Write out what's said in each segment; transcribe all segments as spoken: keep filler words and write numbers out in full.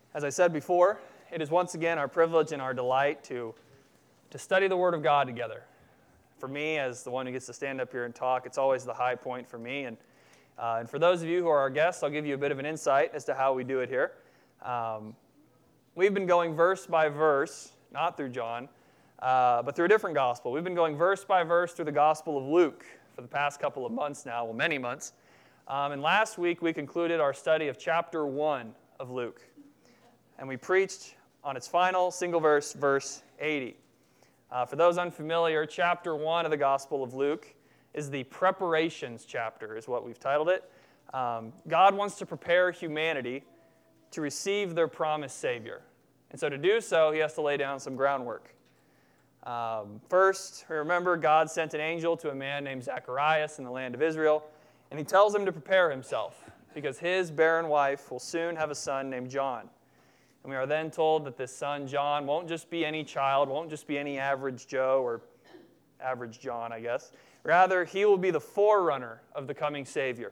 As I said before, it is once again our privilege and our delight to, to study the Word of God together. For me, as the one who gets to stand up here and talk, it's always the high point for me. And, uh, and for those of you who are our guests, I'll give you a bit of an insight as to how we do it here. Um, we've been going verse by verse, not through John, uh, but through a different gospel. We've been going verse by verse through the Gospel of Luke for the past couple of months now, well, many months. Um, and last week, we concluded our study of chapter one of Luke. And we preached on its final single verse, verse eighty. Uh, for those unfamiliar, chapter one of the Gospel of Luke is the preparations chapter, is what we've titled it. Um, God wants to prepare humanity to receive their promised Savior. And so to do so, he has to lay down some groundwork. Um, first, remember, God sent an angel to a man named Zacharias in the land of Israel, and he tells him to prepare himself because his barren wife will soon have a son named John. And we are then told that this son, John, won't just be any child, won't just be any average Joe or average John, I guess. Rather, he will be the forerunner of the coming Savior,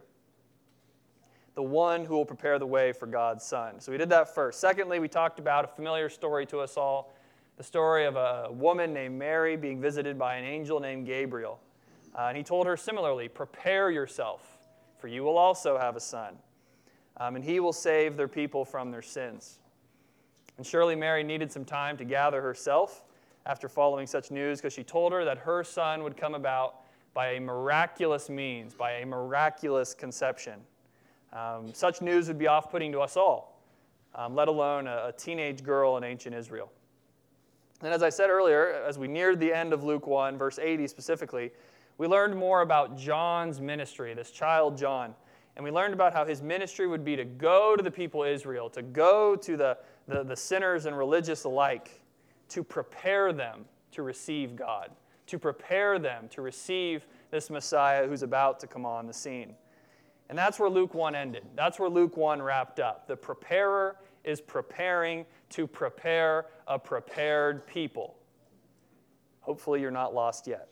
the one who will prepare the way for God's Son. So we did that first. Secondly, we talked about a familiar story to us all, the story of a woman named Mary being visited by an angel named Gabriel. Uh, and he told her similarly, prepare yourself, for you will also have a son, um, and he will save their people from their sins. And surely Mary needed some time to gather herself after following such news, because she told her that her son would come about by a miraculous means, by a miraculous conception. Um, such news would be off-putting to us all, um, let alone a, a teenage girl in ancient Israel. And as I said earlier, as we neared the end of Luke one, verse eighty specifically, we learned more about John's ministry, this child John. And we learned about how his ministry would be to go to the people of Israel, to go to the, the, the sinners and religious alike, to prepare them to receive God, to prepare them to receive this Messiah who's about to come on the scene. And that's where Luke one ended. That's where Luke one wrapped up. The preparer is preparing to prepare a prepared people. Hopefully you're not lost yet.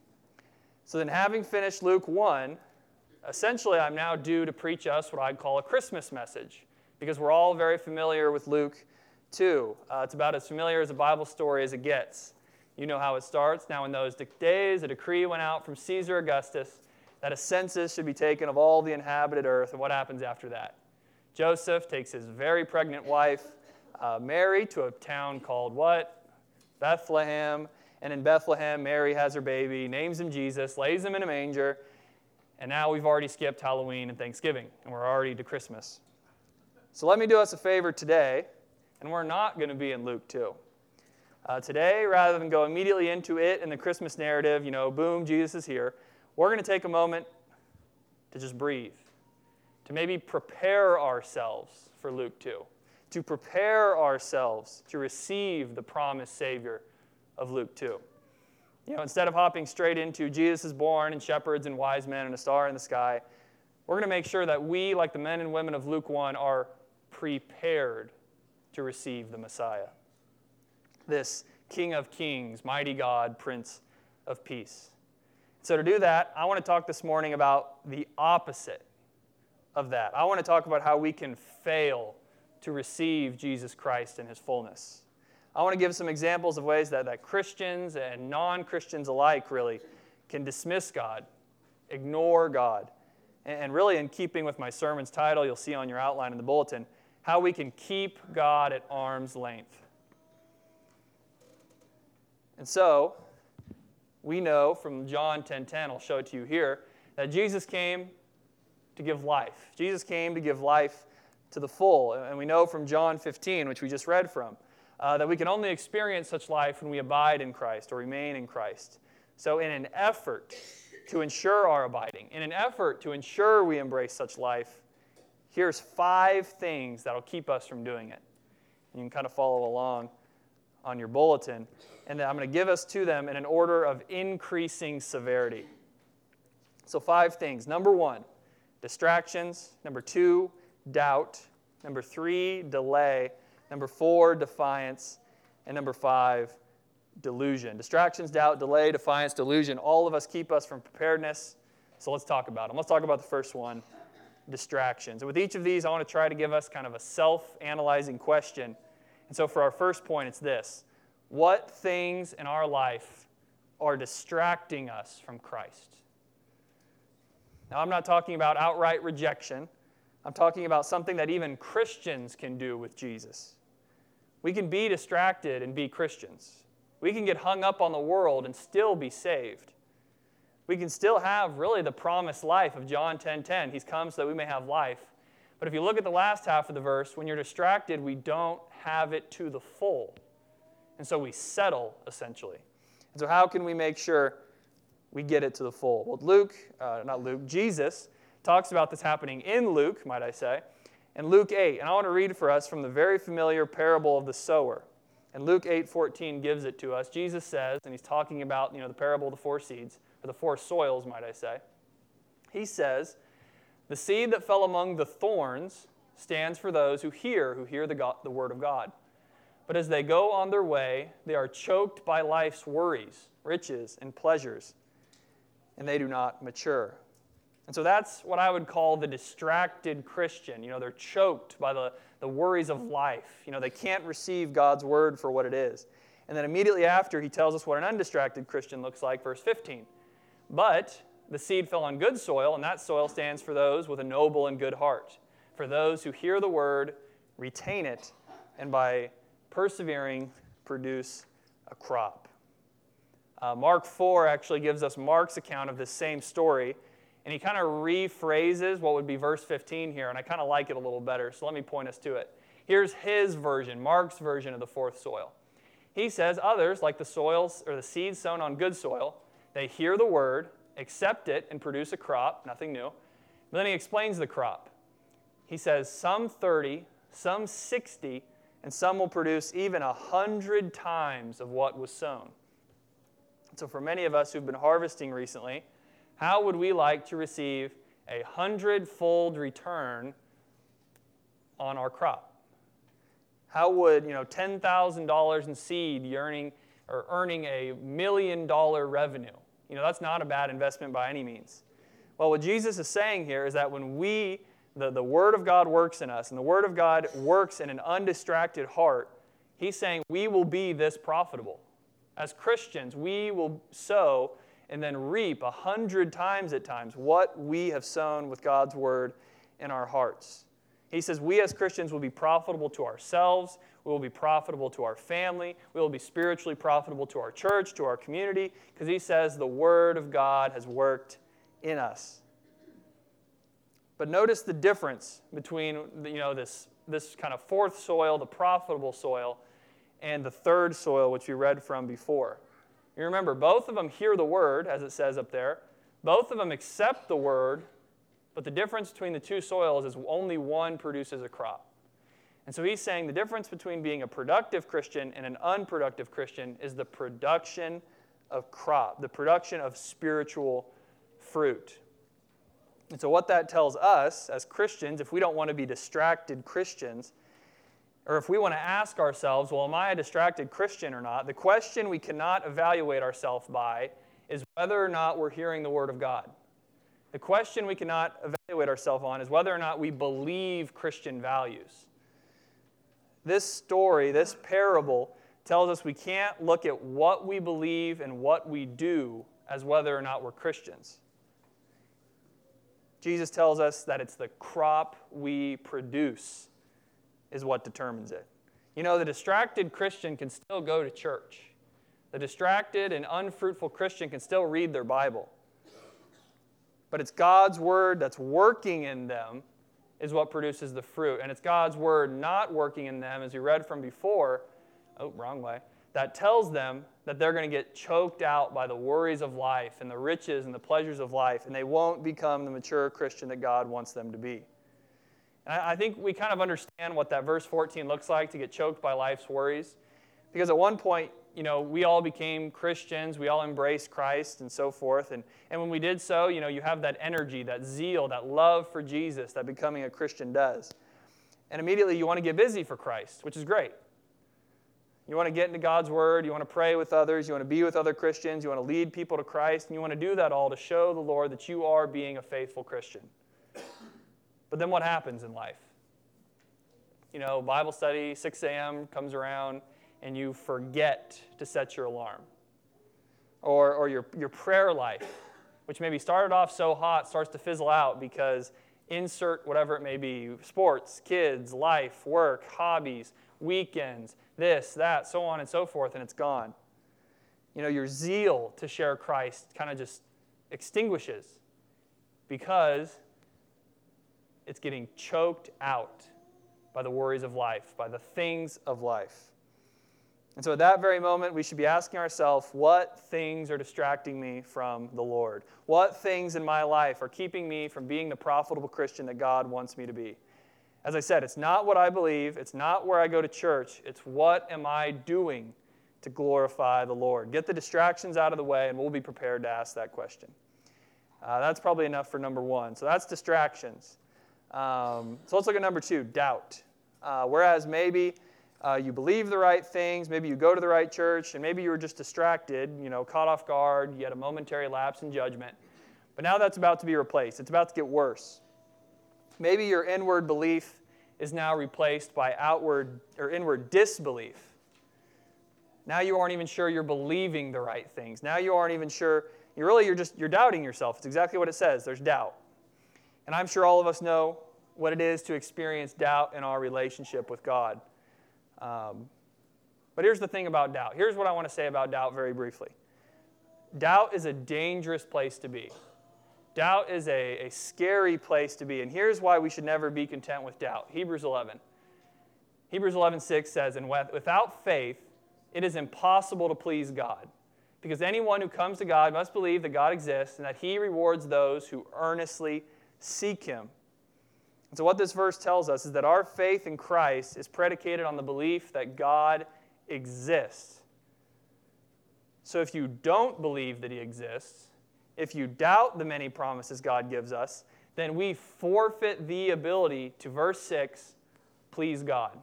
So then, having finished Luke one, essentially, I'm now due to preach us what I'd call a Christmas message, because we're all very familiar with Luke two. Uh, it's about as familiar as a Bible story as it gets. You know how it starts. Now, in those days, a decree went out from Caesar Augustus that a census should be taken of all the inhabited earth. And what happens after that? Joseph takes his very pregnant wife, uh, Mary, to a town called what? Bethlehem. And in Bethlehem, Mary has her baby, names him Jesus, lays him in a manger. And now we've already skipped Halloween and Thanksgiving, and we're already to Christmas. So let me do us a favor today, and we're not going to be in Luke two. Uh, today, rather than go immediately into it and the Christmas narrative, you know, boom, Jesus is here, we're going to take a moment to just breathe, to maybe prepare ourselves for Luke two, to prepare ourselves to receive the promised Savior of Luke two. You know, instead of hopping straight into Jesus is born and shepherds and wise men and a star in the sky, we're going to make sure that we, like the men and women of Luke one, are prepared to receive the Messiah, this King of Kings, mighty God, Prince of Peace. So to do that, I want to talk this morning about the opposite of that. I want to talk about how we can fail to receive Jesus Christ in his fullness. I want to give some examples of ways that, that Christians and non-Christians alike really can dismiss God, ignore God, and, and really in keeping with my sermon's title, you'll see on your outline in the bulletin, how we can keep God at arm's length. And so, we know from John ten ten, I'll show it to you here, that Jesus came to give life. Jesus came to give life to the full. And we know from John fifteen, which we just read from, Uh, that we can only experience such life when we abide in Christ or remain in Christ. So in an effort to ensure our abiding, in an effort to ensure we embrace such life, here's five things that will keep us from doing it. You can kind of follow along on your bulletin. And I'm going to give us to them in an order of increasing severity. So five things. Number one, distractions. Number two, doubt. Number three, delay. Number four, defiance. And number five, delusion. Distractions, doubt, delay, defiance, delusion. All of us keep us from preparedness. So let's talk about them. Let's talk about the first one, distractions. And with each of these, I want to try to give us kind of a self-analyzing question. And so for our first point, it's this. What things in our life are distracting us from Christ? Now, I'm not talking about outright rejection. I'm talking about something that even Christians can do with Jesus. We can be distracted and be Christians. We can get hung up on the world and still be saved. We can still have really the promised life of John ten ten. He's come so that we may have life. But if you look at the last half of the verse, when you're distracted, we don't have it to the full. And so we settle, essentially. And so how can we make sure we get it to the full? Well, Luke, uh, not Luke, Jesus talks about this happening in Luke, might I say, in Luke eight. And I want to read for us from the very familiar parable of the sower. And Luke eight fourteen gives it to us. Jesus says, and he's talking about, you know, the parable of the four seeds, or the four soils, might I say. He says, the seed that fell among the thorns stands for those who hear, who hear the, God, the word of God. But as they go on their way, they are choked by life's worries, riches, and pleasures, and they do not mature. And so that's what I would call the distracted Christian. You know, they're choked by the, the worries of life. You know, they can't receive God's word for what it is. And then immediately after, he tells us what an undistracted Christian looks like, verse fifteen. But the seed fell on good soil, and that soil stands for those with a noble and good heart, for those who hear the word, retain it, and by persevering, produce a crop. Uh, Mark four actually gives us Mark's account of this same story, and he kind of rephrases what would be verse fifteen here, and I kind of like it a little better, so let me point us to it. Here's his version, Mark's version of the fourth soil. He says, others, like the soils or the seeds sown on good soil, they hear the word, accept it, and produce a crop, nothing new. But then he explains the crop. He says, some thirty, some sixty, and some will produce even a hundred times of what was sown. So for many of us who've been harvesting recently, how would we like to receive a hundredfold return on our crop? How would, you know, ten thousand dollars in seed earning or earning a million dollar revenue? You know, that's not a bad investment by any means. Well, what Jesus is saying here is that when we, the, the Word of God works in us, and the Word of God works in an undistracted heart, he's saying we will be this profitable. As Christians, we will sow and then reap a hundred times at times what we have sown with God's Word in our hearts. He says we as Christians will be profitable to ourselves, we will be profitable to our family, we will be spiritually profitable to our church, to our community, because he says the Word of God has worked in us. But notice the difference between, you know, this, this kind of fourth soil, the profitable soil, and the third soil, which we read from before. You remember, both of them hear the Word, as it says up there. Both of them accept the Word, but the difference between the two soils is only one produces a crop. And so he's saying the difference between being a productive Christian and an unproductive Christian is the production of crop, the production of spiritual fruit. And so what that tells us as Christians, if we don't want to be distracted Christians, or if we want to ask ourselves, well, am I a distracted Christian or not? The question we cannot evaluate ourselves by is whether or not we're hearing the Word of God. The question we cannot evaluate ourselves on is whether or not we believe Christian values. This story, this parable, tells us we can't look at what we believe and what we do as whether or not we're Christians. Jesus tells us that it's the crop we produce is what determines it. You know, the distracted Christian can still go to church. The distracted and unfruitful Christian can still read their Bible. But it's God's Word that's working in them is what produces the fruit. And it's God's Word not working in them, as we read from before, oh, wrong way, that tells them that they're going to get choked out by the worries of life and the riches and the pleasures of life, and they won't become the mature Christian that God wants them to be. And I think we kind of understand what that verse fourteen looks like, to get choked by life's worries. Because at one point, you know, we all became Christians, we all embraced Christ and so forth. And, and when we did so, you know, you have that energy, that zeal, that love for Jesus that becoming a Christian does. And immediately you want to get busy for Christ, which is great. You want to get into God's Word, you want to pray with others, you want to be with other Christians, you want to lead people to Christ, and you want to do that all to show the Lord that you are being a faithful Christian. But then what happens in life? You know, Bible study, six a.m. comes around, and you forget to set your alarm. Or, or your, your prayer life, which maybe started off so hot, starts to fizzle out because insert whatever it may be, sports, kids, life, work, hobbies, weekends, this, that, so on and so forth, and it's gone. You know, your zeal to share Christ kind of just extinguishes because it's getting choked out by the worries of life, by the things of life. And so at that very moment, we should be asking ourselves, what things are distracting me from the Lord? What things in my life are keeping me from being the profitable Christian that God wants me to be? As I said, it's not what I believe. It's not where I go to church. It's what am I doing to glorify the Lord? Get the distractions out of the way, and we'll be prepared to ask that question. Uh, that's probably enough for number one. So that's distractions. Um, so let's look at number two, doubt. Uh, whereas maybe uh, you believe the right things, maybe you go to the right church, and maybe you were just distracted, you know, caught off guard, you had a momentary lapse in judgment. But now that's about to be replaced. It's about to get worse. Maybe your inward belief is now replaced by outward or inward disbelief. Now you aren't even sure you're believing the right things. Now you aren't even sure, you really, you're just, you're doubting yourself. It's exactly what it says. There's doubt. And I'm sure all of us know what it is to experience doubt in our relationship with God. Um, but here's the thing about doubt. Here's what I want to say about doubt very briefly. Doubt is a dangerous place to be. Doubt is a, a scary place to be. And here's why we should never be content with doubt. Hebrews eleven. Hebrews eleven six says, "And without faith, it is impossible to please God. Because anyone who comes to God must believe that God exists and that He rewards those who earnestly seek Him." And so what this verse tells us is that our faith in Christ is predicated on the belief that God exists. So if you don't believe that He exists, if you doubt the many promises God gives us, then we forfeit the ability to, verse six, please God.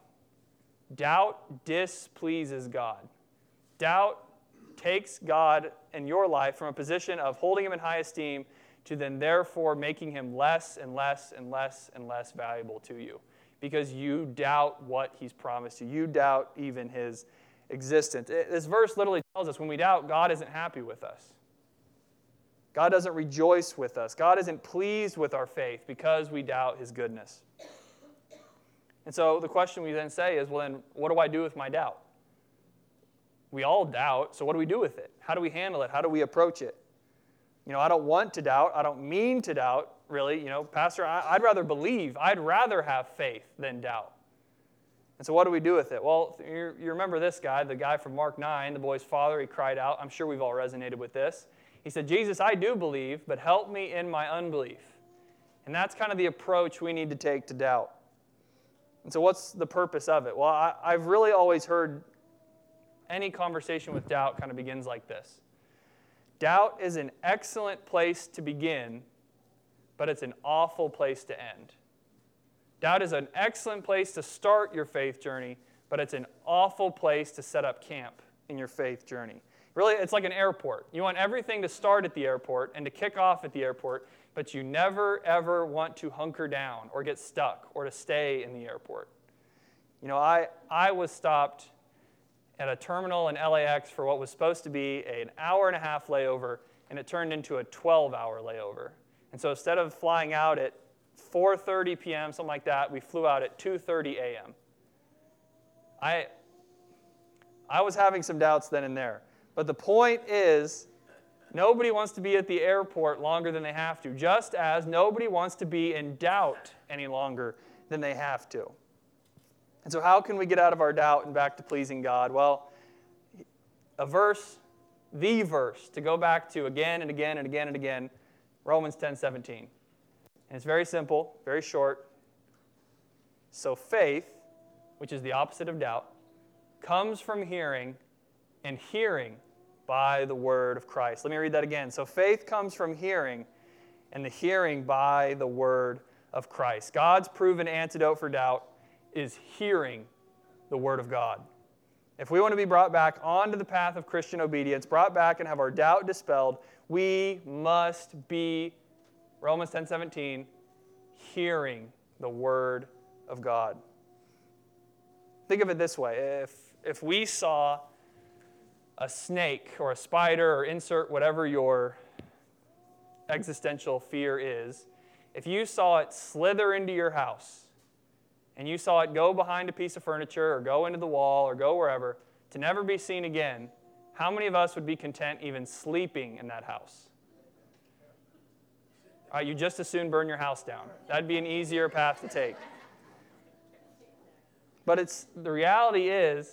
Doubt displeases God. Doubt takes God in your life from a position of holding Him in high esteem to then therefore making Him less and less and less and less valuable to you because you doubt what He's promised you. You doubt even His existence. This verse literally tells us when we doubt, God isn't happy with us. God doesn't rejoice with us. God isn't pleased with our faith because we doubt His goodness. And so the question we then say is, well then, what do I do with my doubt? We all doubt, so what do we do with it? How do we handle it? How do we approach it? You know, I don't want to doubt. I don't mean to doubt, really. You know, Pastor, I, I'd rather believe. I'd rather have faith than doubt. And so what do we do with it? Well, you, you remember this guy, the guy from Mark nine, the boy's father, he cried out. I'm sure we've all resonated with this. He said, "Jesus, I do believe, but help me in my unbelief." And that's kind of the approach we need to take to doubt. And so what's the purpose of it? Well, I, I've really always heard any conversation with doubt kind of begins like this. Doubt is an excellent place to begin, but it's an awful place to end. Doubt is an excellent place to start your faith journey, but it's an awful place to set up camp in your faith journey. Really, it's like an airport. You want everything to start at the airport and to kick off at the airport, but you never, ever want to hunker down or get stuck or to stay in the airport. You know, I, I was stopped at a terminal in L A X for what was supposed to be an hour and a half layover, and it turned into a twelve-hour layover. And so instead of flying out at four thirty p.m., something like that, we flew out at two thirty a.m. I, I was having some doubts then and there. But the point is, nobody wants to be at the airport longer than they have to, just as nobody wants to be in doubt any longer than they have to. And so how can we get out of our doubt and back to pleasing God? Well, a verse, the verse, to go back to again and again and again and again, Romans ten seventeen. And it's very simple, very short. So faith, which is the opposite of doubt, comes from hearing, and hearing by the word of Christ. Let me read that again. So faith comes from hearing, and the hearing by the word of Christ. God's proven antidote for doubt is hearing the word of God. If we want to be brought back onto the path of Christian obedience, brought back and have our doubt dispelled, we must be, Romans ten seventeen, hearing the Word of God. Think of it this way. If, if we saw a snake or a spider, or insert whatever your existential fear is, if you saw it slither into your house, and you saw it go behind a piece of furniture or go into the wall or go wherever to never be seen again, how many of us would be content even sleeping in that house? Uh, you just as soon burn your house down. That'd be an easier path to take. But it's the reality is,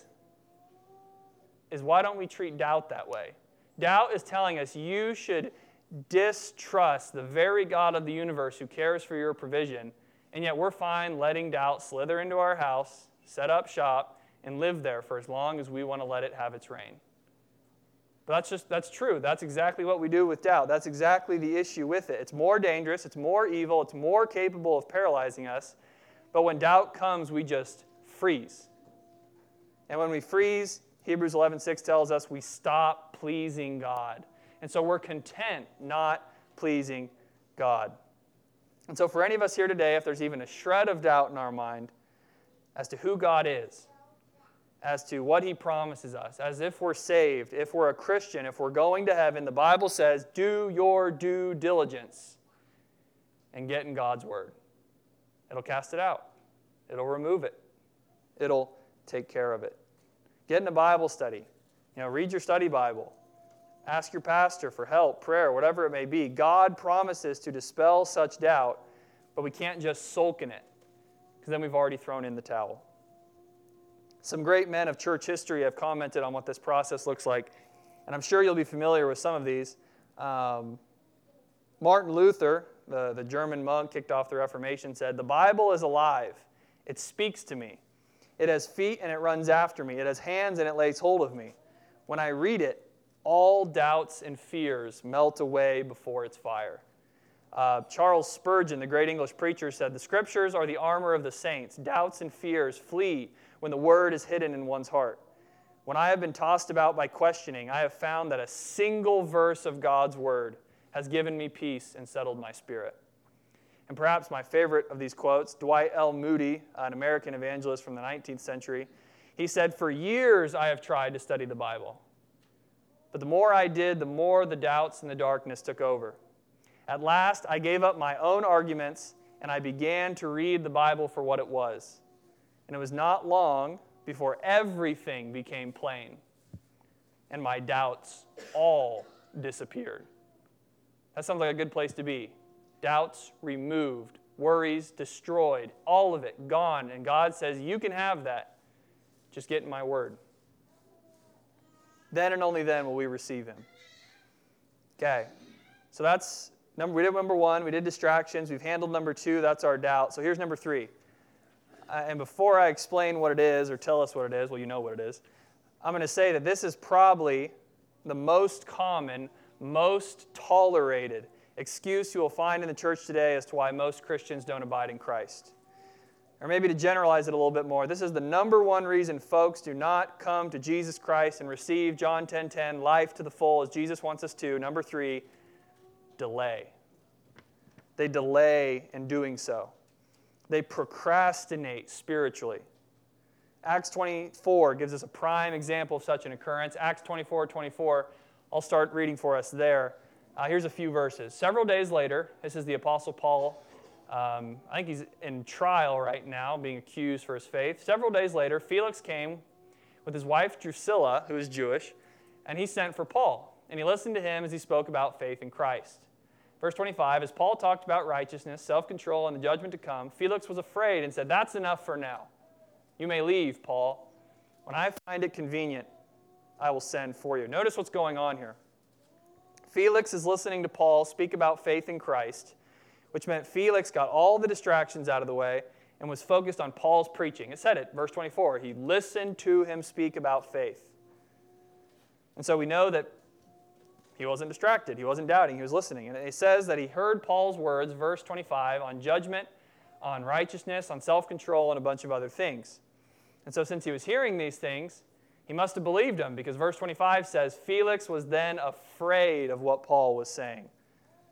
is why don't we treat doubt that way? Doubt is telling us you should distrust the very God of the universe who cares for your provision, and yet we're fine letting doubt slither into our house, set up shop, and live there for as long as we want to let it have its reign. But that's just, that's true. That's exactly what we do with doubt. That's exactly the issue with it. It's more dangerous, it's more evil, it's more capable of paralyzing us. But when doubt comes, we just freeze. And when we freeze, Hebrews eleven six tells us we stop pleasing God. And so we're content not pleasing God. And so for any of us here today, if there's even a shred of doubt in our mind as to who God is, as to what He promises us, as if we're saved, if we're a Christian, if we're going to heaven, the Bible says, do your due diligence and get in God's Word. It'll cast it out. It'll remove it. It'll take care of it. Get in a Bible study. You know, read your study Bible. Ask your pastor for help, prayer, whatever it may be. God promises to dispel such doubt, but we can't just sulk in it, because then we've already thrown in the towel. Some great men of church history have commented on what this process looks like, and I'm sure you'll be familiar with some of these. Um, Martin Luther, the, the German monk kicked off the Reformation, said, "The Bible is alive. It speaks to me. It has feet and it runs after me. It has hands and it lays hold of me. When I read it, all doubts and fears melt away before its fire." Uh, Charles Spurgeon, the great English preacher, said, "The Scriptures are the armor of the saints. Doubts and fears flee when the Word is hidden in one's heart. When I have been tossed about by questioning, I have found that a single verse of God's Word has given me peace and settled my spirit." And perhaps my favorite of these quotes, Dwight L. Moody, an American evangelist from the nineteenth century, he said, "For years I have tried to study the Bible. But the more I did, the more the doubts and the darkness took over. At last, I gave up my own arguments, and I began to read the Bible for what it was. And it was not long before everything became plain, and my doubts all disappeared." That sounds like a good place to be. Doubts removed, worries destroyed, all of it gone. And God says, you can have that. Just get in my Word. Then and only then will we receive Him. Okay, so that's, number. we did number one, we did distractions, we've handled number two, that's our doubt. So here's number three. Uh, and before I explain what it is or tell us what it is, well, you know what it is, I'm going to say that this is probably the most common, most tolerated excuse you will find in the church today as to why most Christians don't abide in Christ. Or maybe to generalize it a little bit more, this is the number one reason folks do not come to Jesus Christ and receive John ten ten, life to the full as Jesus wants us to. Number three, delay. They delay in doing so. They procrastinate spiritually. Acts twenty-four gives us a prime example of such an occurrence. Acts twenty-four twenty-four, I'll start reading for us there. Uh, here's a few verses. Several days later, this is the Apostle Paul. Um, I think he's in trial right now, being accused for his faith. Several days later, Felix came with his wife Drusilla, who is Jewish, and he sent for Paul. And he listened to him as he spoke about faith in Christ. Verse twenty-five, as Paul talked about righteousness, self-control, and the judgment to come, Felix was afraid and said, "That's enough for now. You may leave, Paul. When I find it convenient, I will send for you." Notice what's going on here. Felix is listening to Paul speak about faith in Christ, which meant Felix got all the distractions out of the way and was focused on Paul's preaching. It said it, verse twenty-four, he listened to him speak about faith. And so we know that he wasn't distracted. He wasn't doubting. He was listening. And it says that he heard Paul's words, verse twenty-five, on judgment, on righteousness, on self-control, and a bunch of other things. And so since he was hearing these things, he must have believed them, because verse twenty-five says, Felix was then afraid of what Paul was saying.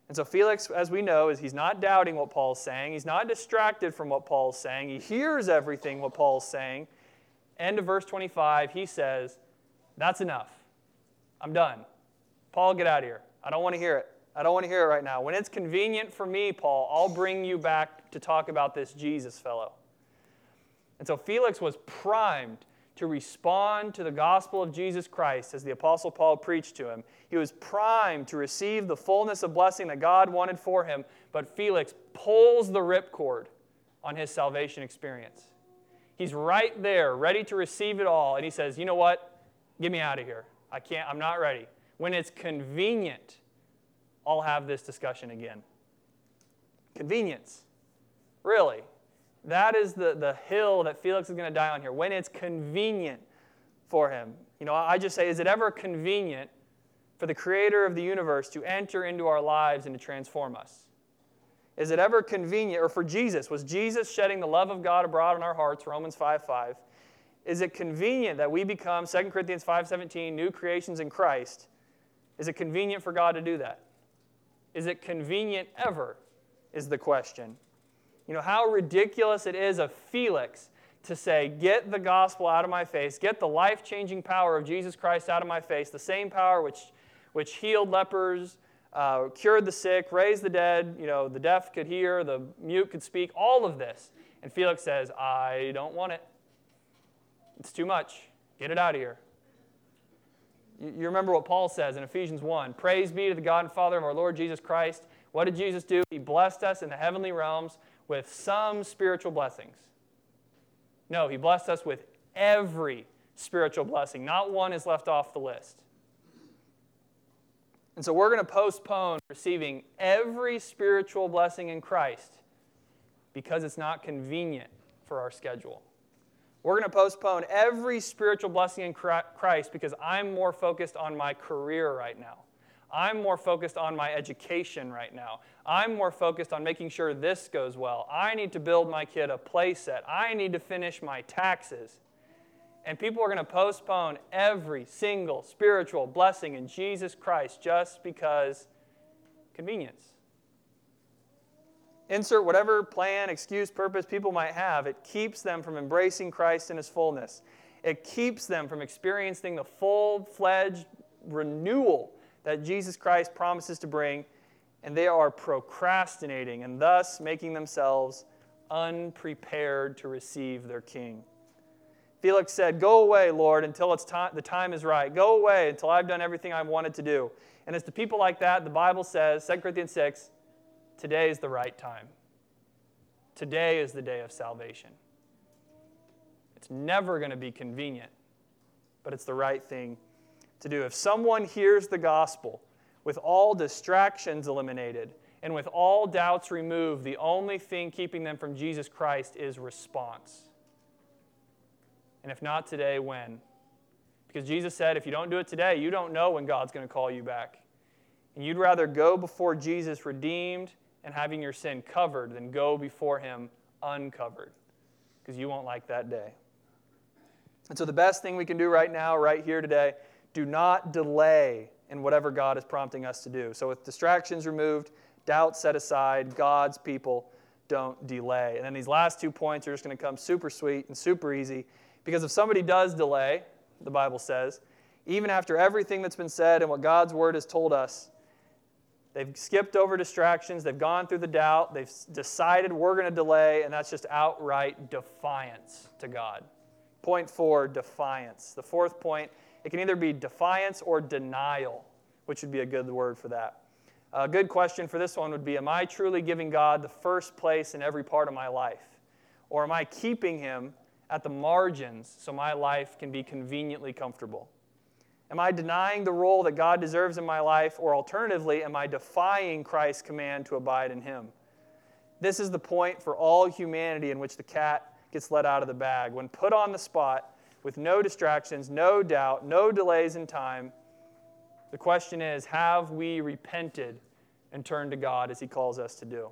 And so Felix, as we know, is he's not doubting what Paul's saying. He's not distracted from what Paul's saying. He hears everything what Paul's saying. End of verse twenty-five, he says, that's enough. I'm done. Paul, get out of here. I don't want to hear it. I don't want to hear it right now. When it's convenient for me, Paul, I'll bring you back to talk about this Jesus fellow. And so Felix was primed to respond to the gospel of Jesus Christ as the Apostle Paul preached to him. He was primed to receive the fullness of blessing that God wanted for him, but Felix pulls the ripcord on his salvation experience. He's right there, ready to receive it all, and he says, you know what? Get me out of here. I can't, I'm not ready. When it's convenient, I'll have this discussion again. Convenience. Really. That is the, the hill that Felix is going to die on here. When it's convenient for him. You know, I just say, is it ever convenient for the creator of the universe to enter into our lives and to transform us? Is it ever convenient, or for Jesus, was Jesus shedding the love of God abroad in our hearts, Romans five five? Is it convenient that we become, Second Corinthians five seventeen, new creations in Christ? Is it convenient for God to do that? Is it convenient ever, is the question. You know, how ridiculous it is of Felix to say, get the gospel out of my face, get the life-changing power of Jesus Christ out of my face, the same power which, which healed lepers, uh, cured the sick, raised the dead, you know, the deaf could hear, the mute could speak, all of this. And Felix says, I don't want it. It's too much. Get it out of here. You, you remember what Paul says in Ephesians one, praise be to the God and Father of our Lord Jesus Christ. What did Jesus do? He blessed us in the heavenly realms with some spiritual blessings. No, he blessed us with every spiritual blessing. Not one is left off the list. And so we're going to postpone receiving every spiritual blessing in Christ because it's not convenient for our schedule. We're going to postpone every spiritual blessing in Christ because I'm more focused on my career right now. I'm more focused on my education right now. I'm more focused on making sure this goes well. I need to build my kid a play set. I need to finish my taxes. And people are going to postpone every single spiritual blessing in Jesus Christ just because convenience. Insert whatever plan, excuse, purpose people might have. It keeps them from embracing Christ in His fullness. It keeps them from experiencing the full-fledged renewal that Jesus Christ promises to bring, and they are procrastinating and thus making themselves unprepared to receive their King. Felix said, go away, Lord, until it's time, the time is right. Go away until I've done everything I wanted to do. And it's to people like that, the Bible says, Second Corinthians six, today is the right time. Today is the day of salvation. It's never going to be convenient, but it's the right thing to do. If someone hears the gospel with all distractions eliminated and with all doubts removed, the only thing keeping them from Jesus Christ is response. And if not today, when? Because Jesus said, if you don't do it today, you don't know when God's going to call you back. And you'd rather go before Jesus redeemed and having your sin covered than go before Him uncovered, because you won't like that day. And so the best thing we can do right now, right here today, do not delay in whatever God is prompting us to do. So with distractions removed, doubts set aside, God's people don't delay. And then these last two points are just going to come super sweet and super easy, because if somebody does delay, the Bible says, even after everything that's been said and what God's Word has told us, they've skipped over distractions, they've gone through the doubt, they've decided we're going to delay, and that's just outright defiance to God. Point four, defiance. The fourth point, it can either be defiance or denial, which would be a good word for that. A good question for this one would be, am I truly giving God the first place in every part of my life? Or am I keeping Him at the margins so my life can be conveniently comfortable? Am I denying the role that God deserves in my life, or alternatively, am I defying Christ's command to abide in Him? This is the point for all humanity in which the cat gets let out of the bag. When put on the spot, with no distractions, no doubt, no delays in time, the question is, have we repented and turned to God as He calls us to do?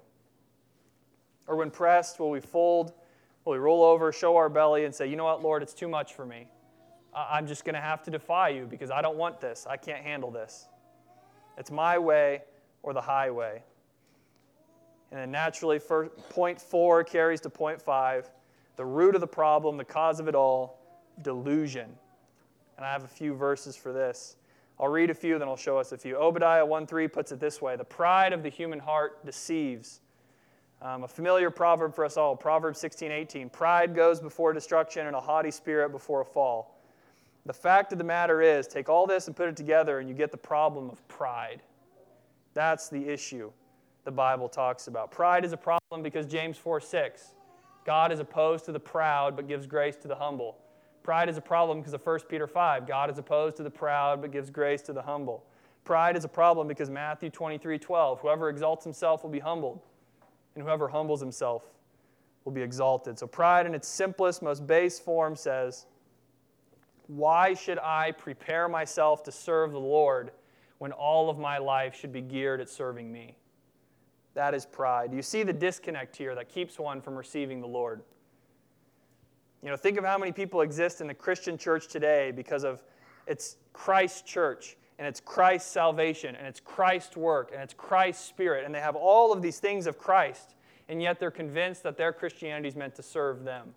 Or when pressed, will we fold, will we roll over, show our belly, and say, you know what, Lord, it's too much for me. I'm just going to have to defy You because I don't want this. I can't handle this. It's my way or the highway. And then naturally, for, point four carries to point five. The root of the problem, the cause of it all, delusion. And I have a few verses for this. I'll read a few, then I'll show us a few. Obadiah one three puts it this way: the pride of the human heart deceives. Um, a familiar proverb for us all, Proverbs sixteen eighteen. Pride goes before destruction and a haughty spirit before a fall. The fact of the matter is, take all this and put it together and you get the problem of pride. That's the issue the Bible talks about. Pride is a problem because James four six, God is opposed to the proud but gives grace to the humble. Pride is a problem because of First Peter five, God is opposed to the proud but gives grace to the humble. Pride is a problem because Matthew twenty-three twelve, whoever exalts himself will be humbled, and whoever humbles himself will be exalted. So pride in its simplest, most base form says, why should I prepare myself to serve the Lord when all of my life should be geared at serving me? That is pride. You see the disconnect here that keeps one from receiving the Lord. You know, think of how many people exist in the Christian church today because of it's Christ's church, and it's Christ's salvation, and it's Christ's work, and it's Christ's spirit, and they have all of these things of Christ, and yet they're convinced that their Christianity is meant to serve them.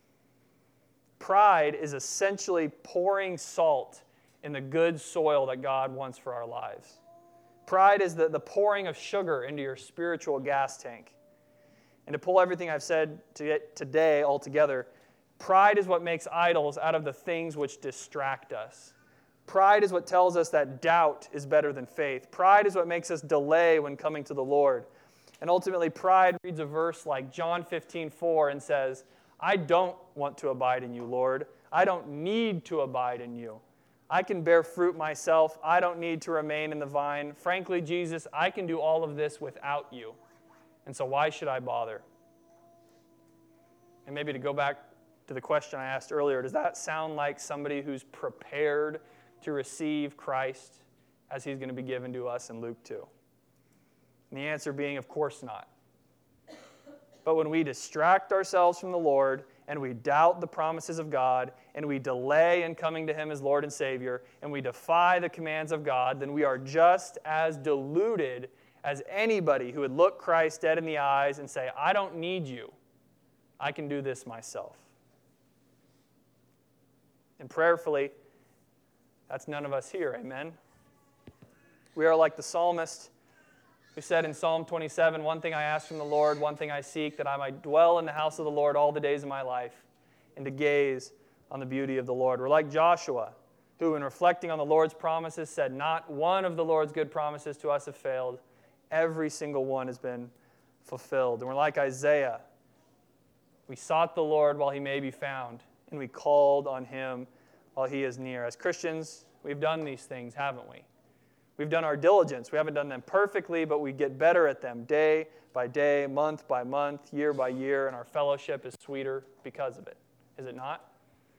Pride is essentially pouring salt in the good soil that God wants for our lives. Pride is the, the pouring of sugar into your spiritual gas tank. And to pull everything I've said to get today all together, pride is what makes idols out of the things which distract us. Pride is what tells us that doubt is better than faith. Pride is what makes us delay when coming to the Lord. And ultimately, pride reads a verse like John fifteen four and says, I don't want to abide in you, Lord. I don't need to abide in you. I can bear fruit myself. I don't need to remain in the vine. Frankly, Jesus, I can do all of this without you. And so why should I bother? And maybe to go back to the question I asked earlier, does that sound like somebody who's prepared to receive Christ as he's going to be given to us in Luke two? And the answer being, of course not. But when we distract ourselves from the Lord and we doubt the promises of God and we delay in coming to him as Lord and Savior and we defy the commands of God, then we are just as deluded as anybody who would look Christ dead in the eyes and say, I don't need you. I can do this myself. And prayerfully, that's none of us here, amen? We are like the psalmist who said in Psalm twenty-seven, one thing I ask from the Lord, one thing I seek, that I might dwell in the house of the Lord all the days of my life, and to gaze on the beauty of the Lord. We're like Joshua, who in reflecting on the Lord's promises said, not one of the Lord's good promises to us have failed. Every single one has been fulfilled. And we're like Isaiah. We sought the Lord while he may be found, and we called on him while he is near. As Christians, we've done these things, haven't we? We've done our diligence. We haven't done them perfectly, but we get better at them day by day, month by month, year by year, and our fellowship is sweeter because of it. Is it not?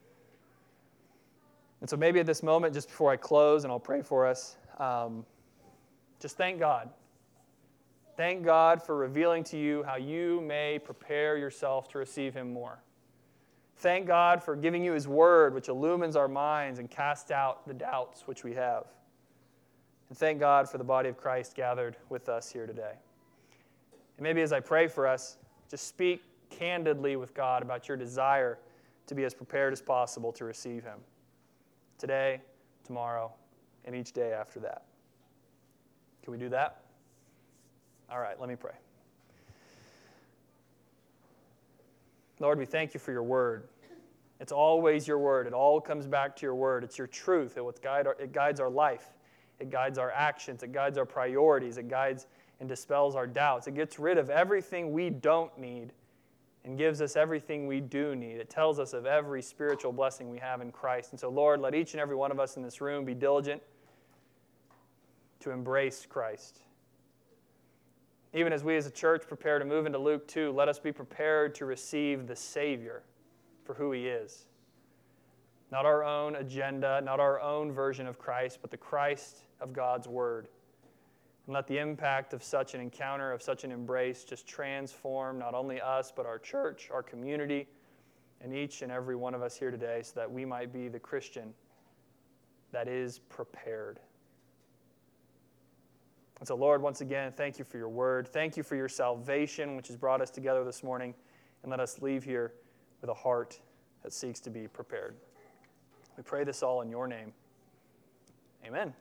And so maybe at this moment, just before I close, and I'll pray for us, um, just thank God. Thank God for revealing to you how you may prepare yourself to receive him more. Thank God for giving you his word, which illumines our minds and casts out the doubts which we have. And thank God for the body of Christ gathered with us here today. And maybe as I pray for us, just speak candidly with God about your desire to be as prepared as possible to receive him. Today, tomorrow, and each day after that. Can we do that? All right, let me pray. Lord, we thank you for your word. It's always your word. It all comes back to your word. It's your truth. It, guide our, it guides our life. It guides our actions. It guides our priorities. It guides and dispels our doubts. It gets rid of everything we don't need and gives us everything we do need. It tells us of every spiritual blessing we have in Christ. And so, Lord, let each and every one of us in this room be diligent to embrace Christ. Even as we as a church prepare to move into Luke two, let us be prepared to receive the Savior for who he is. Not our own agenda, not our own version of Christ, but the Christ of God's Word. And let the impact of such an encounter, of such an embrace, just transform not only us, but our church, our community, and each and every one of us here today so that we might be the Christian that is prepared. And so, Lord, once again, thank you for your word. Thank you for your salvation, which has brought us together this morning. And let us leave here with a heart that seeks to be prepared. We pray this all in your name. Amen.